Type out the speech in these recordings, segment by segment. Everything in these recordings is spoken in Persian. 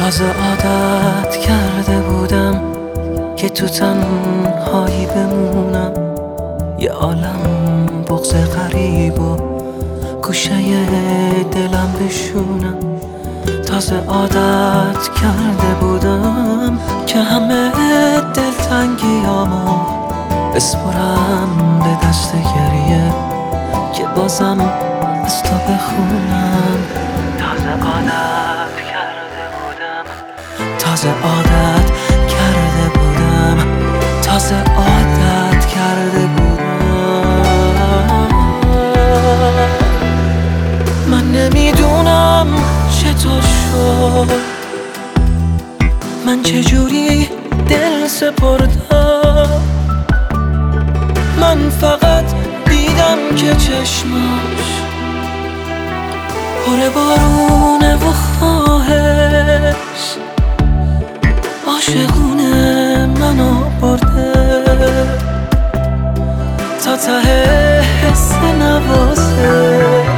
تازه عادت کرده بودم که تو تنهایی بمونم، یه عالم بغض غریب و گوشه دلم بشونم. تازه عادت کرده بودم که همه دلتنگیامو بسپرم به دست گریه که بازم از تو بخونم. تازه عادت کرده بودم، تازه عادت کرده بودم، تازه عادت کرده بودم. من نمیدونم چطور شد، من چجوری دل سپردم. من فقط دیدم که چشماش پر بارونه و خواهش، عاشقونه منو برده تا ته حس نوازش.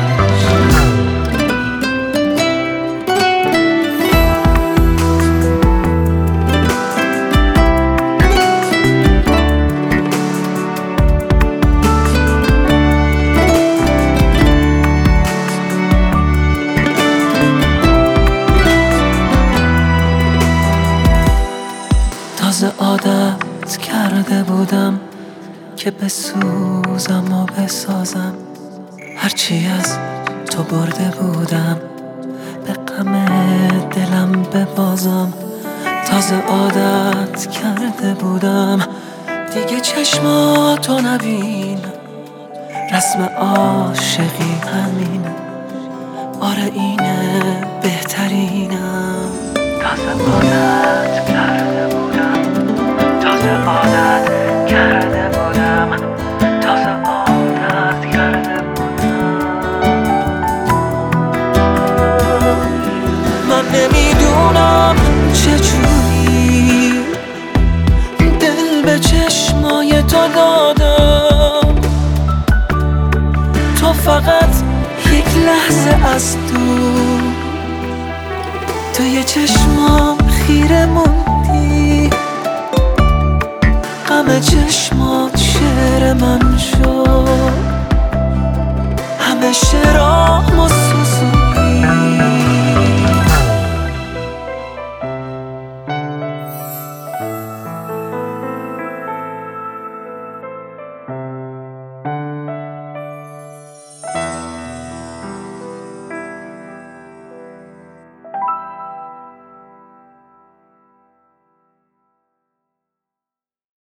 تازه عادت کرده بودم که بسوزم و بسازم، هرچی از تو برده بودم به غم دلم ببازم. تازه عادت کرده بودم دیگه چشماتو نبینم، رسم عاشقی همینه، آره اینه بهترینم. تازه عادت کرده بودم، تازه عادت کرده بودم، تازه عادت کرده بودم. من نمیدونم چجوری دل به چشمای تو دادم، تو فقط یک لحظه از توی چشمام خیره موندی، غم چشمات شعر من شد، همه شعرها